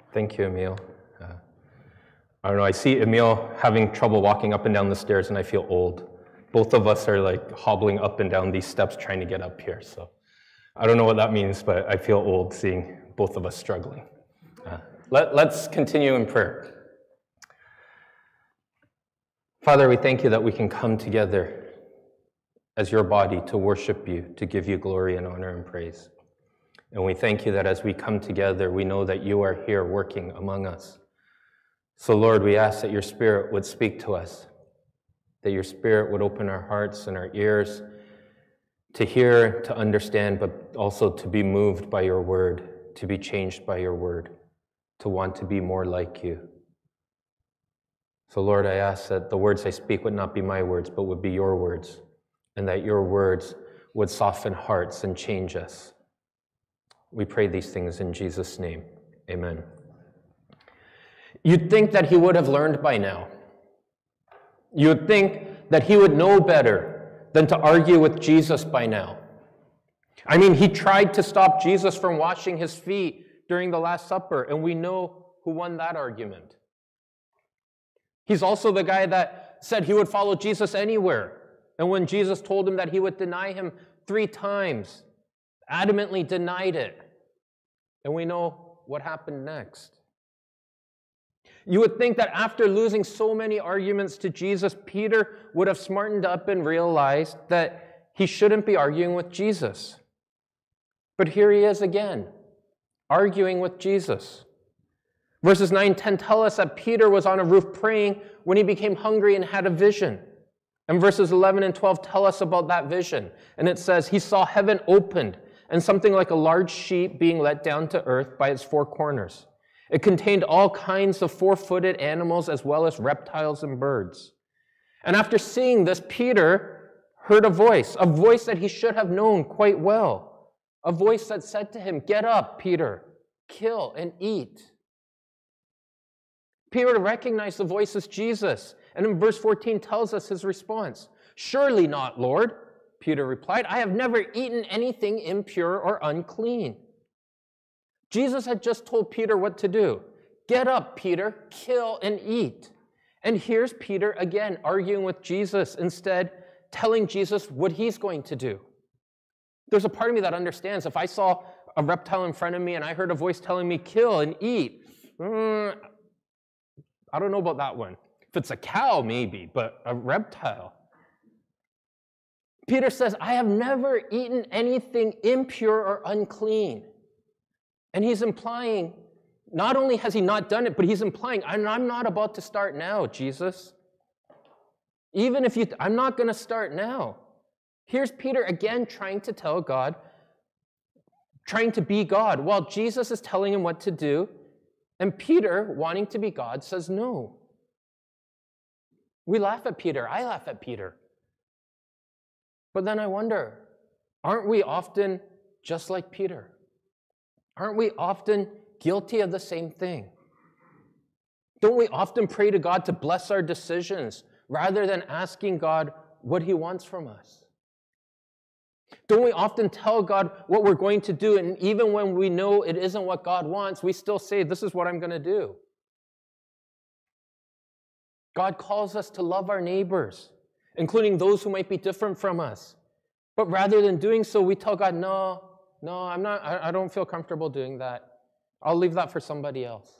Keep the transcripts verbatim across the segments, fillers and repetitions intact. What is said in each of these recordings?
Thank you, Emil. Uh, I don't know, I see Emil having trouble walking up and down the stairs, and I feel old. Both of us are like hobbling up and down these steps trying to get up here. So I don't know what that means, but I feel old seeing both of us struggling. Uh, let, let's continue in prayer. Father, we thank you that we can come together as your body to worship you, to give you glory and honor and praise. And we thank you that as we come together, we know that you are here working among us. So Lord, we ask that your Spirit would speak to us, that your Spirit would open our hearts and our ears to hear, to understand, but also to be moved by your word, to be changed by your word, to want to be more like you. So Lord, I ask that the words I speak would not be my words, but would be your words, and that your words would soften hearts and change us. We pray these things in Jesus' name. Amen. You'd think that he would have learned by now. You'd think that he would know better than to argue with Jesus by now. I mean, he tried to stop Jesus from washing his feet during the Last Supper, and we know who won that argument. He's also the guy that said he would follow Jesus anywhere. And when Jesus told him that he would deny him three times, adamantly denied it. And we know what happened next. You would think that after losing so many arguments to Jesus, Peter would have smartened up and realized that he shouldn't be arguing with Jesus. But here he is again, arguing with Jesus. Verses nine and ten tell us that Peter was on a roof praying when he became hungry and had a vision. And verses eleven and twelve tell us about that vision. And it says, he saw heaven opened and something like a large sheep being let down to earth by its four corners. It contained all kinds of four-footed animals as well as reptiles and birds. And after seeing this, Peter heard a voice, a voice that he should have known quite well. A voice that said to him, "Get up, Peter, kill and eat." Peter recognized the voice as Jesus, and in verse fourteen tells us his response. "Surely not, Lord," Peter replied. "I have never eaten anything impure or unclean." Jesus had just told Peter what to do. Get up, Peter, kill and eat. And here's Peter again arguing with Jesus, instead telling Jesus what he's going to do. There's a part of me that understands if I saw a reptile in front of me and I heard a voice telling me kill and eat, mm, I don't know about that one. If it's a cow, maybe, but a reptile. Peter says, I have never eaten anything impure or unclean. And he's implying, not only has he not done it, but he's implying, I'm, I'm not about to start now, Jesus. Even if you, I'm not going to start now. Here's Peter again trying to tell God, trying to be God, while Jesus is telling him what to do. And Peter, wanting to be God, says no. We laugh at Peter. I laugh at Peter. But then I wonder, aren't we often just like Peter? Aren't we often guilty of the same thing? Don't we often pray to God to bless our decisions rather than asking God what he wants from us? Don't we often tell God what we're going to do, and even when we know it isn't what God wants, we still say, this is what I'm going to do? God calls us to love our neighbors, including those who might be different from us. But rather than doing so, we tell God, no, no, I'm not, I, I don't feel comfortable doing that. I'll leave that for somebody else.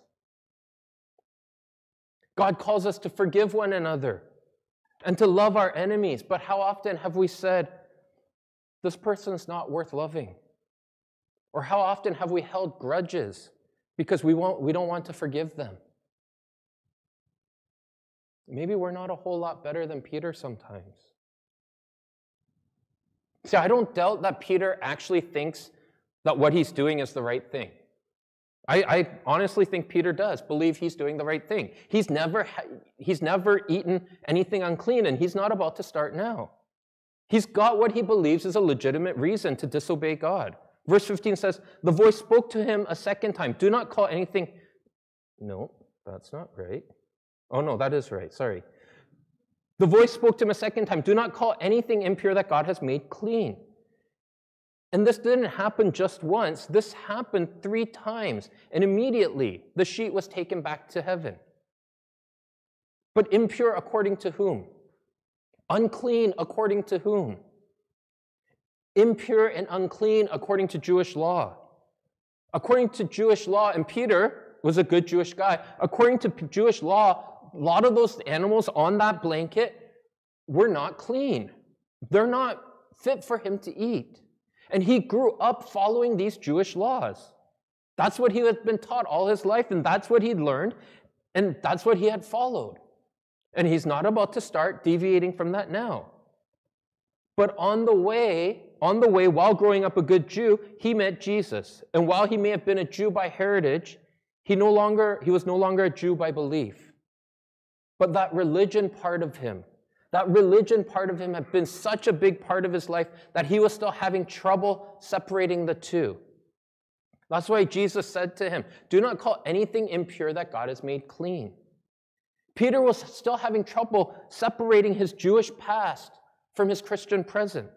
God calls us to forgive one another and to love our enemies. But how often have we said, this person's not worth loving? Or how often have we held grudges because we won't, we don't want to forgive them? Maybe we're not a whole lot better than Peter sometimes. See, I don't doubt that Peter actually thinks that what he's doing is the right thing. I, I honestly think Peter does believe he's doing the right thing. He's never, he's never eaten anything unclean, and he's not about to start now. He's got what he believes is a legitimate reason to disobey God. Verse fifteen says, the voice spoke to him a second time. Do not call anything... No, that's not right. Oh, no, that is right. Sorry. The voice spoke to him a second time. Do not call anything impure that God has made clean. And this didn't happen just once. This happened three times. And immediately, the sheet was taken back to heaven. But impure according to whom? Unclean according to whom? Impure and unclean according to Jewish law. According to Jewish law, and Peter was a good Jewish guy, according to Jewish law, a lot of those animals on that blanket were not clean. They're not fit for him to eat. And he grew up following these Jewish laws. That's what he had been taught all his life, and that's what he'd learned, and that's what he had followed. And he's not about to start deviating from that now. But on the way, on the way, while growing up a good Jew, he met Jesus. And while he may have been a Jew by heritage, he no longer, he was no longer a Jew by belief. But that religion part of him, that religion part of him had been such a big part of his life that he was still having trouble separating the two. That's why Jesus said to him, "Do not call anything impure that God has made clean." Peter was still having trouble separating his Jewish past from his Christian present.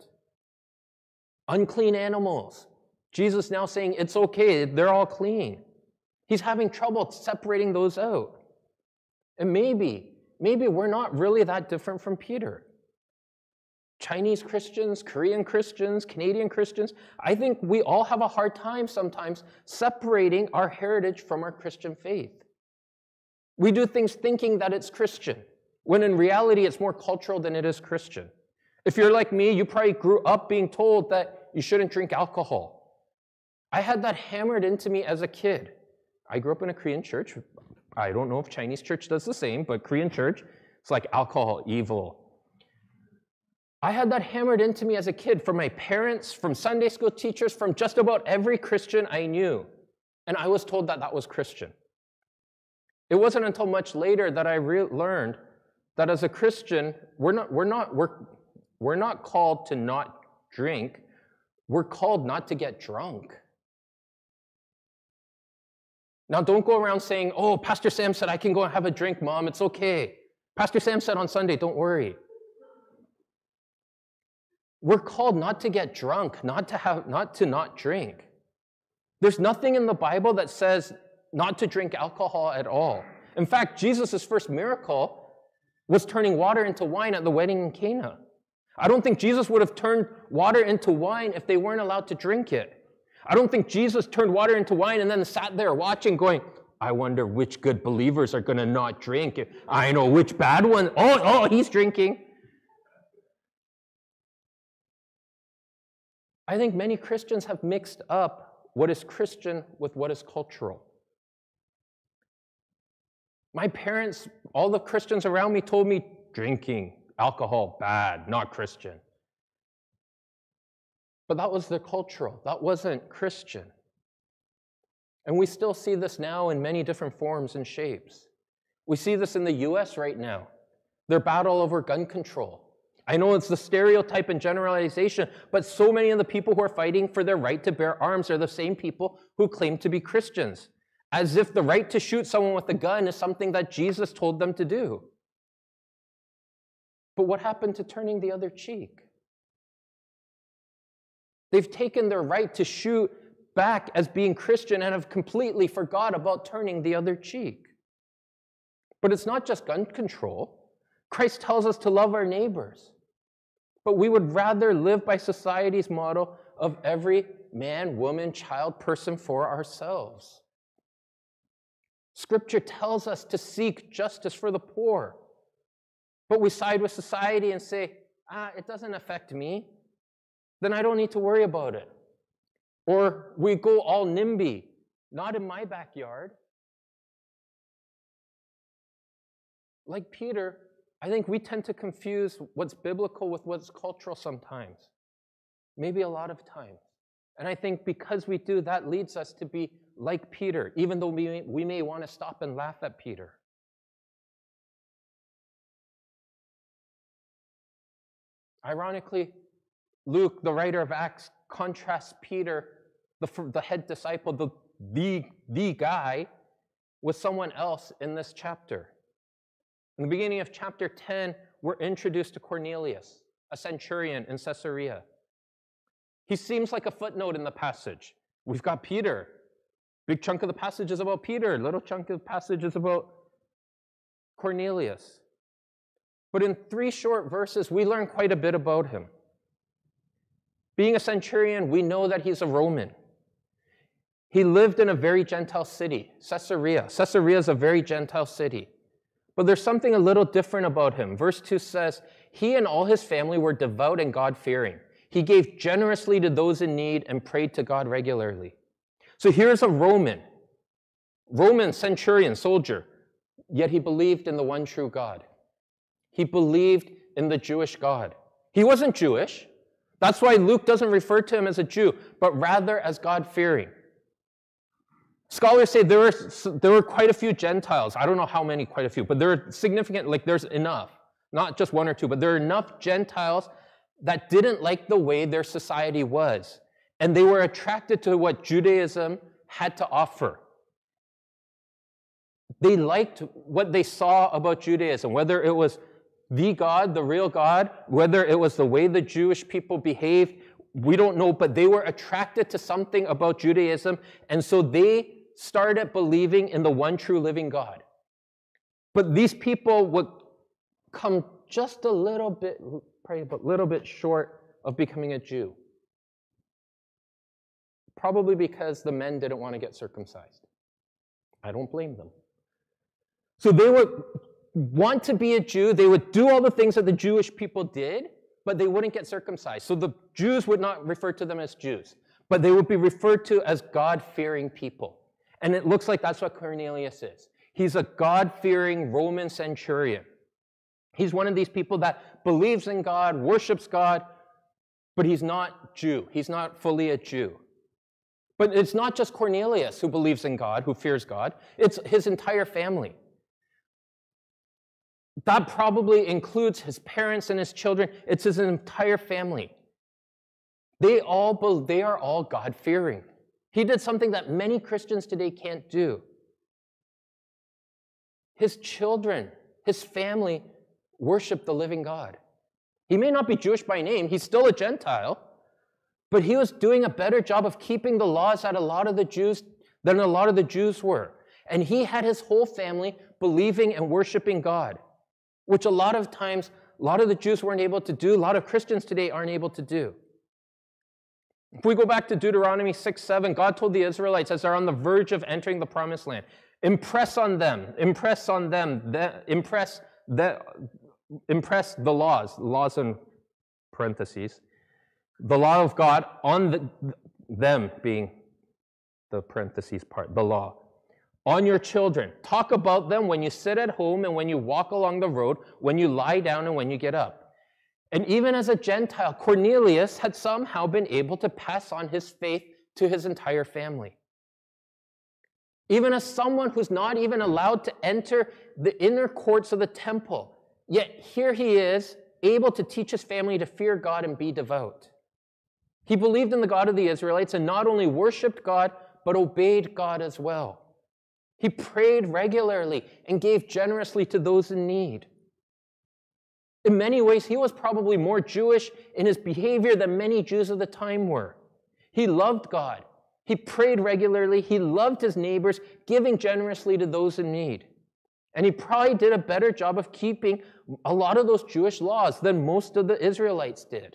Unclean animals. Jesus now saying it's okay, they're all clean. He's having trouble separating those out. And maybe, maybe we're not really that different from Peter. Chinese Christians, Korean Christians, Canadian Christians, I think we all have a hard time sometimes separating our heritage from our Christian faith. We do things thinking that it's Christian, when in reality it's more cultural than it is Christian. If you're like me, you probably grew up being told that you shouldn't drink alcohol. I had that hammered into me as a kid. I grew up in a Korean church. I don't know if Chinese church does the same, but Korean church, it's like alcohol, evil. I had that hammered into me as a kid from my parents, from Sunday school teachers, from just about every Christian I knew. And I was told that that was Christian. It wasn't until much later that I re- learned that as a Christian, we're not, we're, not, we're, we're not called to not drink. We're called not to get drunk. Now, don't go around saying, "Oh, Pastor Sam said I can go and have a drink, Mom. It's okay. Pastor Sam said on Sunday, don't worry." We're called not to get drunk, not to have, not to not drink. There's nothing in the Bible that says not to drink alcohol at all. In fact, Jesus' first miracle was turning water into wine at the wedding in Cana. I don't think Jesus would have turned water into wine if they weren't allowed to drink it. I don't think Jesus turned water into wine and then sat there watching going, "I wonder which good believers are going to not drink. I know which bad one. Oh, oh, he's drinking." I think many Christians have mixed up what is Christian with what is cultural. My parents, all the Christians around me told me drinking, alcohol, bad, not Christian. But that was the cultural. That wasn't Christian. And we still see this now in many different forms and shapes. We see this in the U S right now. Their battle over gun control. I know it's the stereotype and generalization, but so many of the people who are fighting for their right to bear arms are the same people who claim to be Christians, as if the right to shoot someone with a gun is something that Jesus told them to do. But what happened to turning the other cheek? They've taken their right to shoot back as being Christian and have completely forgot about turning the other cheek. But it's not just gun control. Christ tells us to love our neighbors. But we would rather live by society's model of every man, woman, child, person for ourselves. Scripture tells us to seek justice for the poor. But we side with society and say, ah, it doesn't affect me. Then I don't need to worry about it. Or we go all NIMBY, not in my backyard. Like Peter, I think we tend to confuse what's biblical with what's cultural sometimes. Maybe a lot of times. And I think because we do, that leads us to be like Peter, even though we may, we may want to stop and laugh at Peter. Ironically, Luke, the writer of Acts, contrasts Peter, the, the head disciple, the, the, the guy, with someone else in this chapter. In the beginning of chapter ten, we're introduced to Cornelius, a centurion in Caesarea. He seems like a footnote in the passage. We've got Peter. Big chunk of the passage is about Peter. Little chunk of the passage is about Cornelius. But in three short verses, we learn quite a bit about him. Being a centurion, we know that he's a Roman. He lived in a very Gentile city, Caesarea. Caesarea is a very Gentile city. But there's something a little different about him. Verse two says, he and all his family were devout and God-fearing. He gave generously to those in need and prayed to God regularly. So here's a Roman, Roman centurion, soldier, yet he believed in the one true God. He believed in the Jewish God. He wasn't Jewish. That's why Luke doesn't refer to him as a Jew, but rather as God-fearing. Scholars say there were, there were quite a few Gentiles. I don't know how many, quite a few, but there are significant, like there's enough. Not just one or two, but there are enough Gentiles that didn't like the way their society was. And they were attracted to what Judaism had to offer. They liked what they saw about Judaism, whether it was the God, the real God, whether it was the way the Jewish people behaved, we don't know, but they were attracted to something about Judaism, and so they started believing in the one true living God. But these people would come just a little bit, probably a little bit short of becoming a Jew. Probably because the men didn't want to get circumcised. I don't blame them. So they would want to be a Jew. They would do all the things that the Jewish people did, but they wouldn't get circumcised. So the Jews would not refer to them as Jews, but they would be referred to as God-fearing people. And it looks like that's what Cornelius is. He's a God-fearing Roman centurion. He's one of these people that believes in God, worships God, but he's not Jew. He's not fully a Jew. But it's not just Cornelius who believes in God, who fears God. It's his entire family. That probably includes his parents and his children. It's his entire family. They all, they are all God-fearing. He did something that many Christians today can't do. His children, his family, worship the living God. He may not be Jewish by name. He's still a Gentile. But he was doing a better job of keeping the laws that a lot of the Jews, than a lot of the Jews were. And he had his whole family believing and worshiping God, which a lot of times, a lot of the Jews weren't able to do, a lot of Christians today aren't able to do. If we go back to Deuteronomy six seven, God told the Israelites as they're on the verge of entering the promised land, impress on them, impress on them, the, impress, the, impress the laws, laws in parentheses, the law of God on the, them being the parentheses part, the law, on your children. Talk about them when you sit at home and when you walk along the road, when you lie down and when you get up. And even as a Gentile, Cornelius had somehow been able to pass on his faith to his entire family. Even as someone who's not even allowed to enter the inner courts of the temple, yet here he is, able to teach his family to fear God and be devout. He believed in the God of the Israelites and not only worshiped God, but obeyed God as well. He prayed regularly and gave generously to those in need. In many ways, he was probably more Jewish in his behavior than many Jews of the time were. He loved God. He prayed regularly. He loved his neighbors, giving generously to those in need. And he probably did a better job of keeping a lot of those Jewish laws than most of the Israelites did.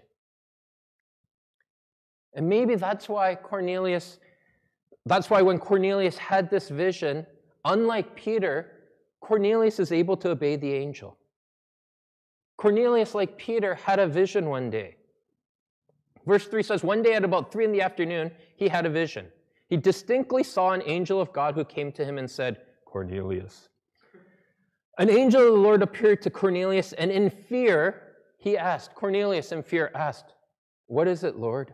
And maybe that's why Cornelius, that's why when Cornelius had this vision, unlike Peter, Cornelius is able to obey the angel. Cornelius, like Peter, had a vision one day. Verse three says, one day at about three in the afternoon, he had a vision. He distinctly saw an angel of God who came to him and said, Cornelius. An angel of the Lord appeared to Cornelius, and in fear, he asked, Cornelius in fear asked, what is it, Lord?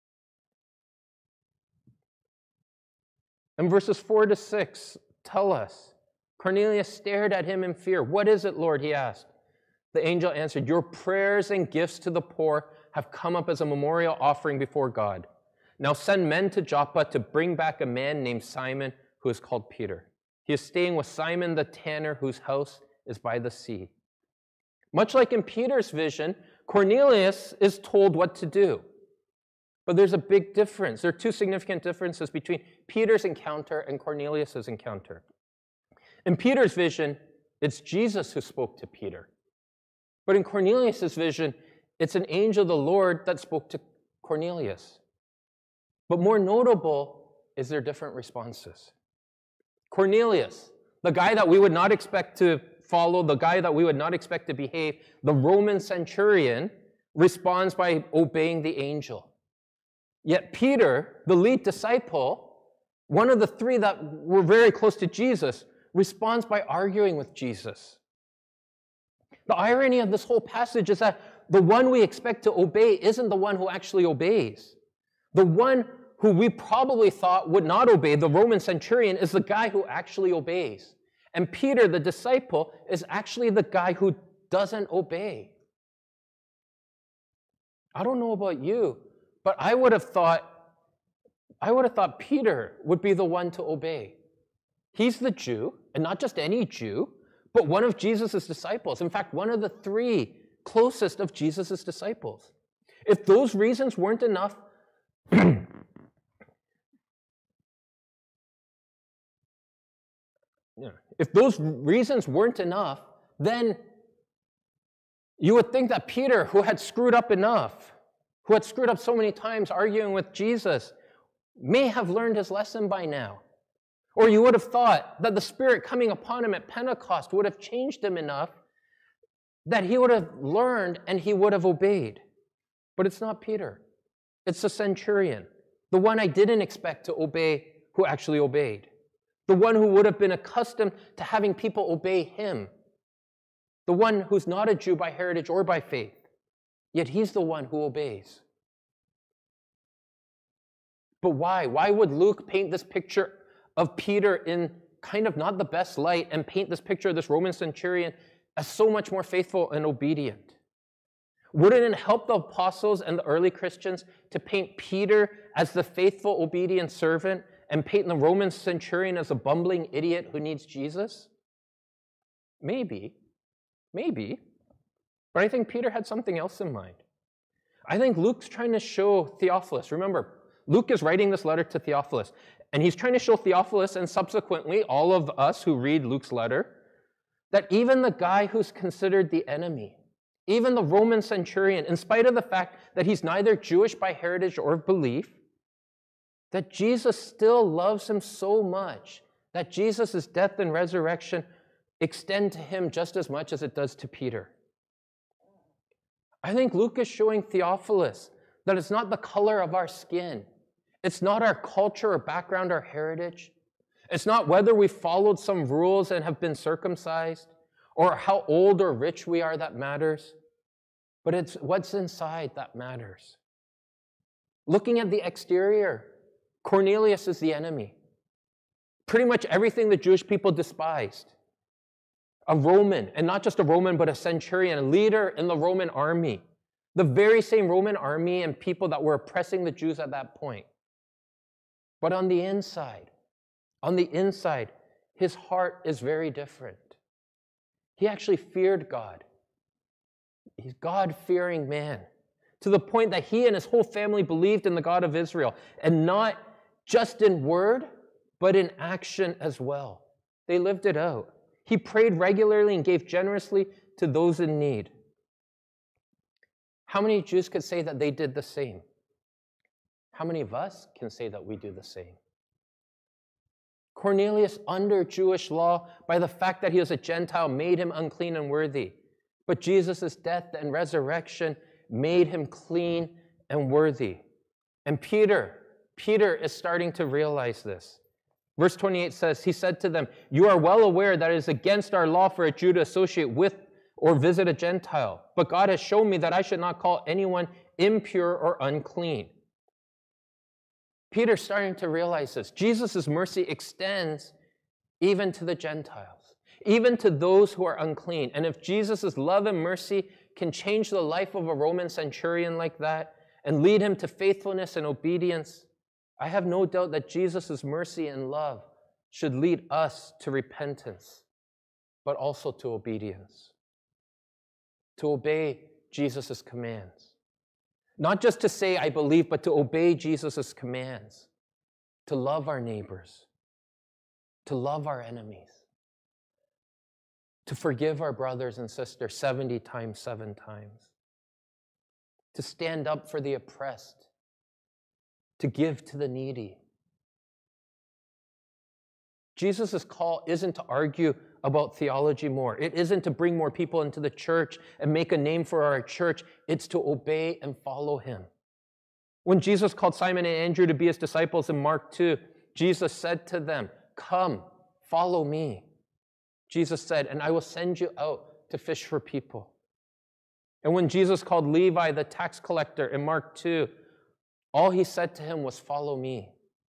And verses four to six tell us, Cornelius stared at him in fear. What is it, Lord? He asked. The angel answered, your prayers and gifts to the poor have come up as a memorial offering before God. Now send men to Joppa to bring back a man named Simon, who is called Peter. He is staying with Simon the tanner, whose house is by the sea. Much like in Peter's vision, Cornelius is told what to do. But there's a big difference. There are two significant differences between Peter's encounter and Cornelius' encounter. In Peter's vision, it's Jesus who spoke to Peter. But in Cornelius' vision, it's an angel of the Lord that spoke to Cornelius. But more notable is their different responses. Cornelius, the guy that we would not expect to follow, the guy that we would not expect to behave, the Roman centurion, responds by obeying the angel. Yet Peter, the lead disciple, one of the three that were very close to Jesus, responds by arguing with Jesus. The irony of this whole passage is that the one we expect to obey isn't the one who actually obeys. The one who we probably thought would not obey, the Roman centurion, is the guy who actually obeys. And Peter, the disciple, is actually the guy who doesn't obey. I don't know about you, but I would have thought, I would have thought Peter would be the one to obey. He's the Jew, and not just any Jew, but one of Jesus' disciples. In fact, one of the three closest of Jesus' disciples. If those reasons weren't enough, Yeah. If those reasons weren't enough, then you would think that Peter, who had screwed up enough, who had screwed up so many times arguing with Jesus, may have learned his lesson by now. Or you would have thought that the Spirit coming upon him at Pentecost would have changed him enough that he would have learned and he would have obeyed. But it's not Peter. It's the centurion, the one I didn't expect to obey, who actually obeyed. The one who would have been accustomed to having people obey him. The one who's not a Jew by heritage or by faith. Yet he's the one who obeys. But why? Why would Luke paint this picture of Peter in kind of not the best light and paint this picture of this Roman centurion as so much more faithful and obedient? Wouldn't it help the apostles and the early Christians to paint Peter as the faithful, obedient servant and paint the Roman centurion as a bumbling idiot who needs Jesus? Maybe. Maybe. But I think Peter had something else in mind. I think Luke's trying to show Theophilus. Remember, Luke is writing this letter to Theophilus, and he's trying to show Theophilus and subsequently all of us who read Luke's letter that even the guy who's considered the enemy, even the Roman centurion, in spite of the fact that he's neither Jewish by heritage or belief, that Jesus still loves him so much that Jesus' death and resurrection extend to him just as much as it does to Peter. I think Luke is showing Theophilus that it's not the color of our skin. It's not our culture or background or heritage. It's not whether we followed some rules and have been circumcised or how old or rich we are that matters, but it's what's inside that matters. Looking at the exterior, Cornelius is the enemy. Pretty much everything the Jewish people despised. A Roman, and not just a Roman, but a centurion, a leader in the Roman army. The very same Roman army and people that were oppressing the Jews at that point. But on the inside, on the inside, his heart is very different. He actually feared God. He's a God-fearing man, to the point that he and his whole family believed in the God of Israel, and not just in word, but in action as well. They lived it out. He prayed regularly and gave generously to those in need. How many Jews could say that they did the same? How many of us can say that we do the same? Cornelius, under Jewish law, by the fact that he was a Gentile, made him unclean and worthy. But Jesus' death and resurrection made him clean and worthy. And Peter, Peter is starting to realize this. Verse twenty-eight says, he said to them, "You are well aware that it is against our law for a Jew to associate with or visit a Gentile. But God has shown me that I should not call anyone impure or unclean." Peter's starting to realize this. Jesus' mercy extends even to the Gentiles, even to those who are unclean. And if Jesus' love and mercy can change the life of a Roman centurion like that and lead him to faithfulness and obedience, I have no doubt that Jesus' mercy and love should lead us to repentance, but also to obedience, to obey Jesus' commands. Not just to say, I believe, but to obey Jesus' commands, to love our neighbors, to love our enemies, to forgive our brothers and sisters seventy times, seven times, to stand up for the oppressed, to give to the needy. Jesus' call isn't to argue about theology more. It isn't to bring more people into the church and make a name for our church. It's to obey and follow him. When Jesus called Simon and Andrew to be his disciples in Mark two, Jesus said to them, "Come, follow me." Jesus said, "And I will send you out to fish for people." And when Jesus called Levi the tax collector in Mark two, all he said to him was, "Follow me."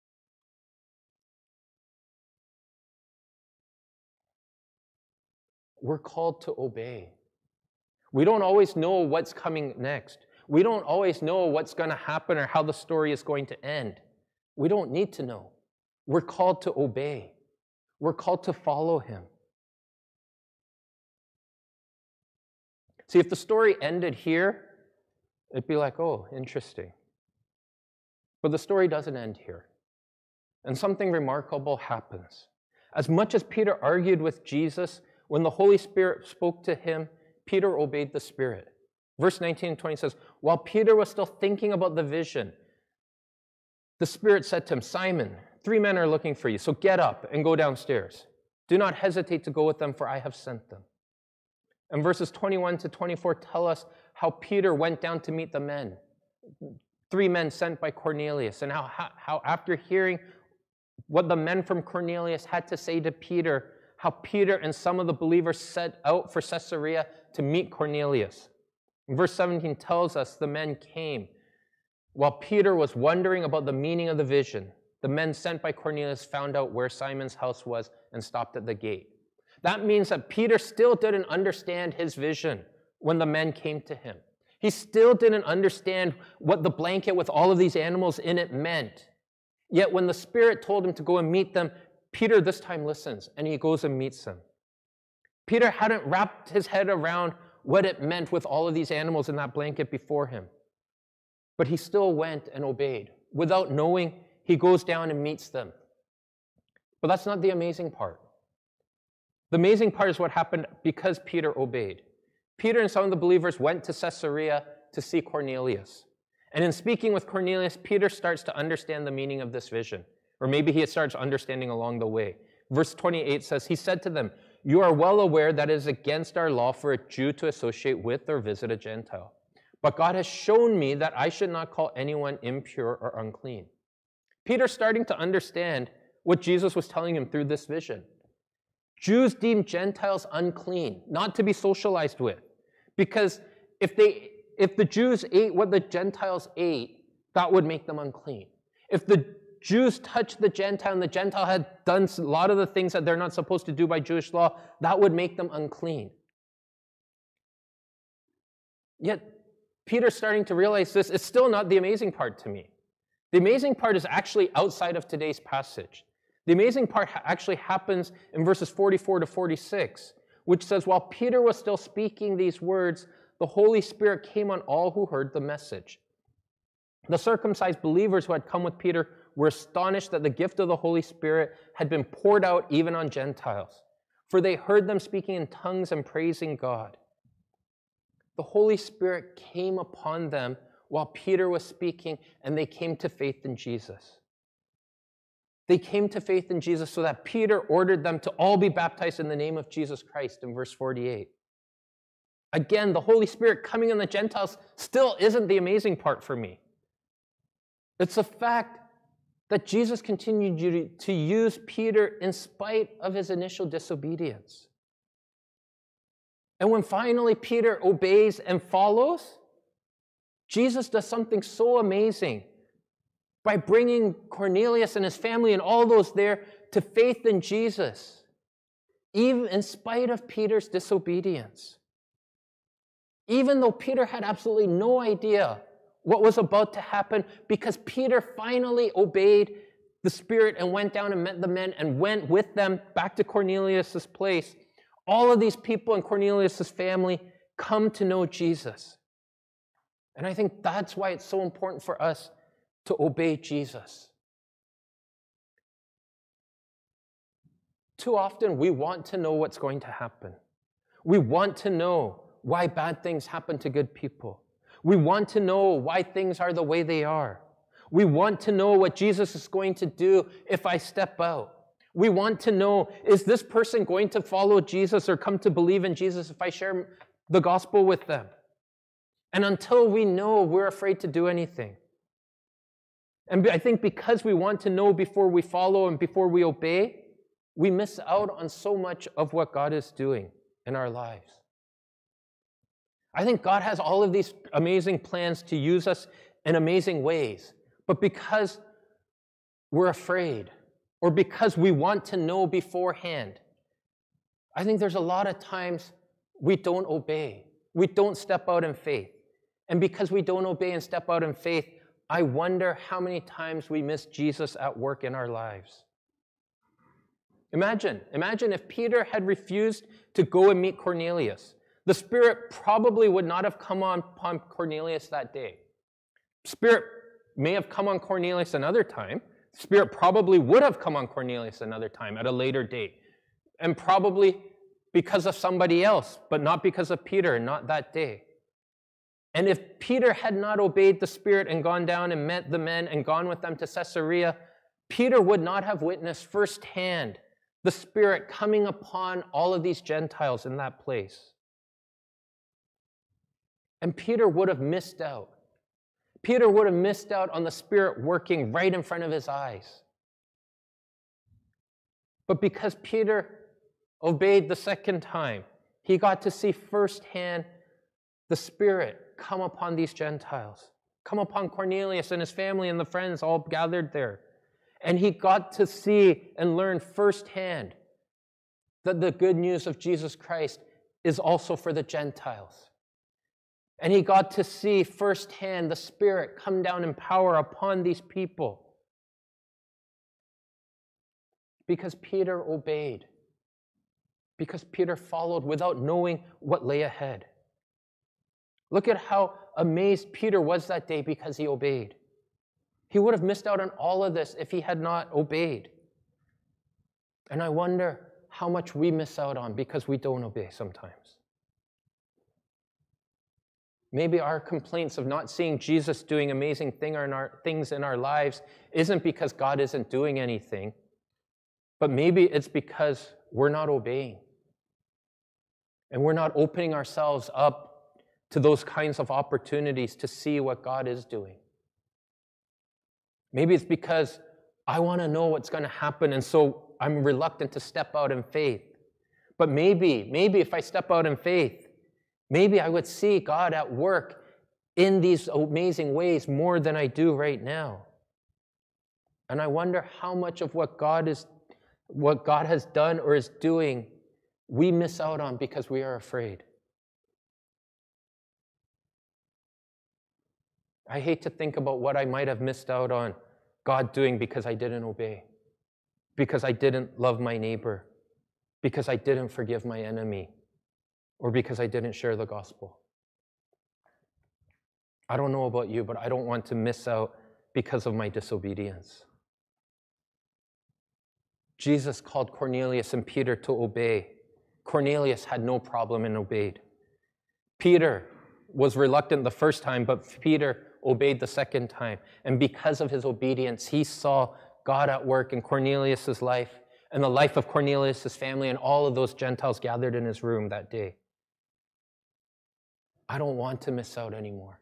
We're called to obey. We don't always know what's coming next. We don't always know what's going to happen or how the story is going to end. We don't need to know. We're called to obey. We're called to follow him. See, if the story ended here, it'd be like, oh, interesting. But the story doesn't end here. And something remarkable happens. As much as Peter argued with Jesus, when the Holy Spirit spoke to him, Peter obeyed the Spirit. Verse nineteen and twenty says, while Peter was still thinking about the vision, the Spirit said to him, "Simon, three men are looking for you, so get up and go downstairs. Do not hesitate to go with them, for I have sent them." And verses twenty-one to twenty-four tell us how Peter went down to meet the men, three men sent by Cornelius, and how, how, how after hearing what the men from Cornelius had to say to Peter, how Peter and some of the believers set out for Caesarea to meet Cornelius. And verse seventeen tells us the men came. While Peter was wondering about the meaning of the vision, the men sent by Cornelius found out where Simon's house was and stopped at the gate. That means that Peter still didn't understand his vision when the men came to him. He still didn't understand what the blanket with all of these animals in it meant. Yet when the Spirit told him to go and meet them, Peter this time listens, and he goes and meets them. Peter hadn't wrapped his head around what it meant with all of these animals in that blanket before him. But he still went and obeyed. Without knowing, he goes down and meets them. But that's not the amazing part. The amazing part is what happened because Peter obeyed. Peter and some of the believers went to Caesarea to see Cornelius. And in speaking with Cornelius, Peter starts to understand the meaning of this vision. Or maybe he starts understanding along the way. Verse twenty-eight says, he said to them, "You are well aware that it is against our law for a Jew to associate with or visit a Gentile. But God has shown me that I should not call anyone impure or unclean." Peter's starting to understand what Jesus was telling him through this vision. Jews deemed Gentiles unclean, not to be socialized with. Because if they, if the Jews ate what the Gentiles ate, that would make them unclean. If the Jews touched the Gentile and the Gentile had done a lot of the things that they're not supposed to do by Jewish law, that would make them unclean. Yet, Peter's starting to realize this. It's still not the amazing part to me. The amazing part is actually outside of today's passage. The amazing part ha- actually happens in verses forty-four to forty-six, which says, while Peter was still speaking these words, the Holy Spirit came on all who heard the message. The circumcised believers who had come with Peter were astonished that the gift of the Holy Spirit had been poured out even on Gentiles, for they heard them speaking in tongues and praising God. The Holy Spirit came upon them while Peter was speaking, and they came to faith in Jesus. They came to faith in Jesus so that Peter ordered them to all be baptized in the name of Jesus Christ in verse forty-eight. Again, the Holy Spirit coming on the Gentiles still isn't the amazing part for me. It's the fact that Jesus continued to use Peter in spite of his initial disobedience. And when finally Peter obeys and follows, Jesus does something so amazing by bringing Cornelius and his family and all those there to faith in Jesus, even in spite of Peter's disobedience. Even though Peter had absolutely no idea what was about to happen, because Peter finally obeyed the Spirit and went down and met the men and went with them back to Cornelius' place. All of these people in Cornelius' family come to know Jesus. And I think that's why it's so important for us to obey Jesus. Too often, we want to know what's going to happen. We want to know why bad things happen to good people. We want to know why things are the way they are. We want to know what Jesus is going to do if I step out. We want to know, is this person going to follow Jesus or come to believe in Jesus if I share the gospel with them? And until we know, we're afraid to do anything. And I think because we want to know before we follow and before we obey, we miss out on so much of what God is doing in our lives. I think God has all of these amazing plans to use us in amazing ways. But because we're afraid, or because we want to know beforehand, I think there's a lot of times we don't obey. We don't step out in faith. And because we don't obey and step out in faith, I wonder how many times we miss Jesus at work in our lives. Imagine, imagine if Peter had refused to go and meet Cornelius. The Spirit probably would not have come on upon Cornelius that day. Spirit may have come on Cornelius another time. Spirit probably would have come on Cornelius another time at a later date. And probably because of somebody else, but not because of Peter, not that day. And if Peter had not obeyed the Spirit and gone down and met the men and gone with them to Caesarea, Peter would not have witnessed firsthand the Spirit coming upon all of these Gentiles in that place. And Peter would have missed out. Peter would have missed out on the Spirit working right in front of his eyes. But because Peter obeyed the second time, he got to see firsthand the Spirit come upon these Gentiles, come upon Cornelius and his family and the friends all gathered there. And he got to see and learn firsthand that the good news of Jesus Christ is also for the Gentiles. And he got to see firsthand the Spirit come down in power upon these people. Because Peter obeyed. Because Peter followed without knowing what lay ahead. Look at how amazed Peter was that day because he obeyed. He would have missed out on all of this if he had not obeyed. And I wonder how much we miss out on because we don't obey sometimes. Maybe our complaints of not seeing Jesus doing amazing thing in our, things in our lives isn't because God isn't doing anything, but maybe it's because we're not obeying. And we're not opening ourselves up to those kinds of opportunities to see what God is doing. Maybe it's because I want to know what's going to happen, and so I'm reluctant to step out in faith. But maybe, maybe if I step out in faith, maybe I would see God at work in these amazing ways more than I do right now. And I wonder how much of what God is, what God has done or is doing, we miss out on because we are afraid. I hate to think about what I might have missed out on God doing because I didn't obey, because I didn't love my neighbor, because I didn't forgive my enemy, or because I didn't share the gospel. I don't know about you, but I don't want to miss out because of my disobedience. Jesus called Cornelius and Peter to obey. Cornelius had no problem and obeyed. Peter was reluctant the first time, but Peter obeyed the second time. And because of his obedience, he saw God at work in Cornelius' life and the life of Cornelius' family and all of those Gentiles gathered in his room that day. I don't want to miss out anymore.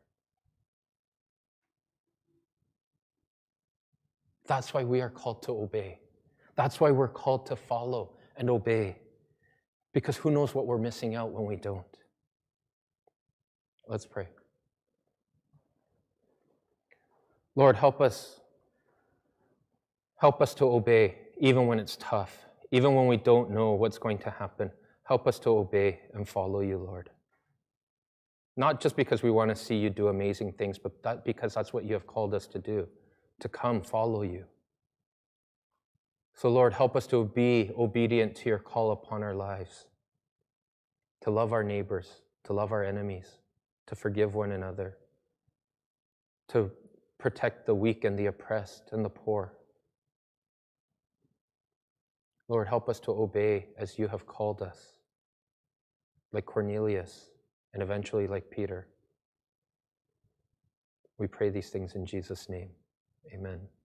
That's why we are called to obey. That's why we're called to follow and obey. Because who knows what we're missing out when we don't. Let's pray. Lord, help us. Help us to obey even when it's tough, even when we don't know what's going to happen. Help us to obey and follow you, Lord. Not just because we want to see you do amazing things, but that because that's what you have called us to do, to come follow you. So, Lord, help us to be obedient to your call upon our lives, to love our neighbors, to love our enemies, to forgive one another, to protect the weak and the oppressed and the poor. Lord, help us to obey as you have called us, like Cornelius and eventually like Peter. We pray these things in Jesus' name. Amen.